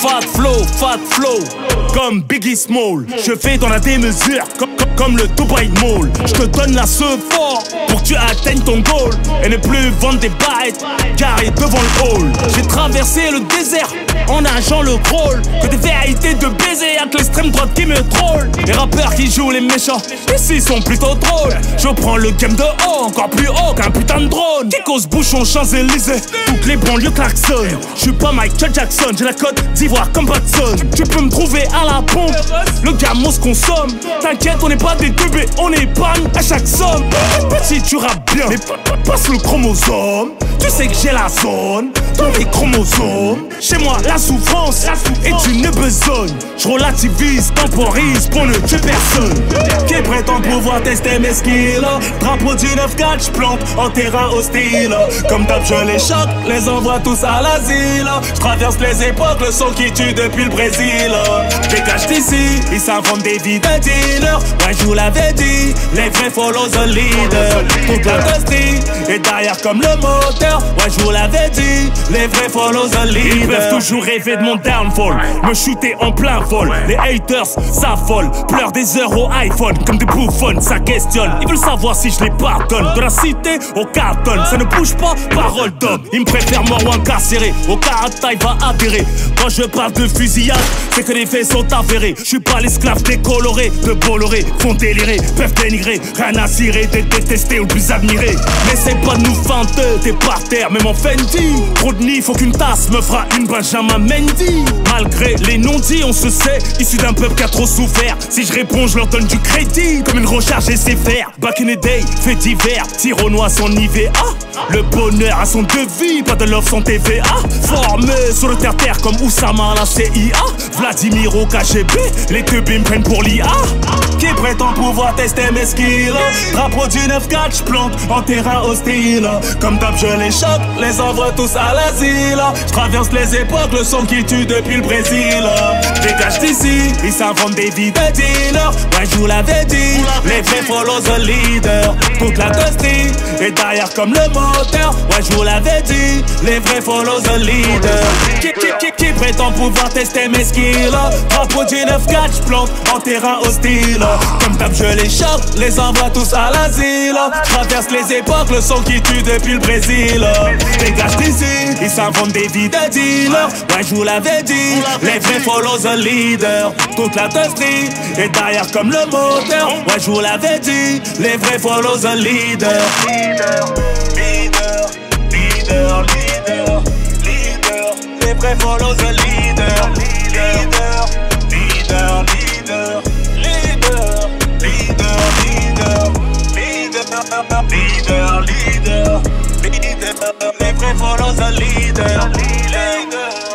fat flow, comme Biggie Small. Je fais dans la démesure, comme le Dubai Mall. Je te donne la ce fort pour que tu atteignes ton goal et ne plus vendre des bites carrés devant le hall. J'ai traversé le désert en nageant le crawl. Que des vérités de baiser avec l'extrême droite qui me troll. Les rappeurs qui jouent les méchants, ici sont plutôt drôles. Je prends le game de haut, encore plus haut qu'un putain de drone. Qui cause bouchon Champs-Élysées, toutes les banlieues klaxonnent. Je suis pas Michael Jackson, j'ai la Côte d'Ivoire comme Patson. Tu peux me trouver à la pompe, le gamos consomme. T'inquiète, on n'est pas des teubés, on est panne à chaque somme. Petit, tu rappes bien, mais passe le chromosome. Tu sais que j'ai la zone, tous mes chromosomes. Chez moi, la souffrance est une besogne. Je relativise, temporise pour ne tuer personne. Qui prétend pouvoir tester mes skills? Drapeau du 9-4, j'plante en terrain hostile. Comme d'hab, je les choque, les envoie tous à l'asile. Je traverse les époques, le son qui tue depuis le Brésil. Dégage d'ici, ils s'inventent des vies de dealers. Ouais, je vous l'avais dit, les vrais follow the leader. Toute la industrie est derrière comme le moteur. Ouais, je vous l'avais dit, les vrais follow the leader. Ils peuvent toujours rêver de mon downfall, me shooter en plein vol. Les haters s'affolent, pleurent des heures au iPhone. Comme des bouffons, ça questionne. Ils veulent savoir si je les pardonne. De la cité au carton, ça ne bouge pas, parole d'homme. Ils me préfèrent mort ou incarcéré, au caractère il va adhérer. Quand je parle de fusillade, c'est que les faits sont avérés. Je suis pas l'esclave décoloré de Bolloré, font délirer, peuvent dénigrer. Rien à cirer, d'être détesté ou plus admiré. Mais c'est pas de nous feinter, t'es par terre, même en Fendi. Trop de nid, faut qu'une tasse me fera une Benjamin Mendy. Malgré les non-dits, on se sait, issu d'un peuple qui a trop souffert. Si je réponds, je leur donne du crédit, comme une recharge SFR. Back in the day, fait divers, tir au noix sans IVA. Le bonheur a son devis, pas de love sans TVA. Formé sur le terre-terre comme Oussama à la CIA. Vladimir au KGB, les teubés me prennent pour l'IA. Qui prétend pouvoir tester mes skills? Drapeau du 9-4, j'plante en terrain hostile. Comme d'hab, je les choque, les envoie tous à l'asile. Je traverse les époques, le son qui tue depuis le Brésil. Dégage d'ici, ils s'inventent des vies de dealers. Ouais, je vous l'avais dit, les vrais follow the leader. Toute la industrie est derrière comme le moteur. Ouais, je vous l'avais dit, les vrais follow the leader. Qui prétend pouvoir tester mes skills? Drapeau du 9-4, j'plante en terrain hostile. Comme d'hab, je les choque, les envoie tous à l'asile. Traverse les époques, le son qui tue depuis le Brésil. Dégage d'ici, ils s'inventent des vies de dealers. Ouais, je vous l'avais dit, les vrais follow the leader. Toute la industrie est derrière comme le moteur. Ouais, je vous l'avais dit, les vrais follow the leader. Leader, les vrais follow the leader. Leader, les vrais follow the leader.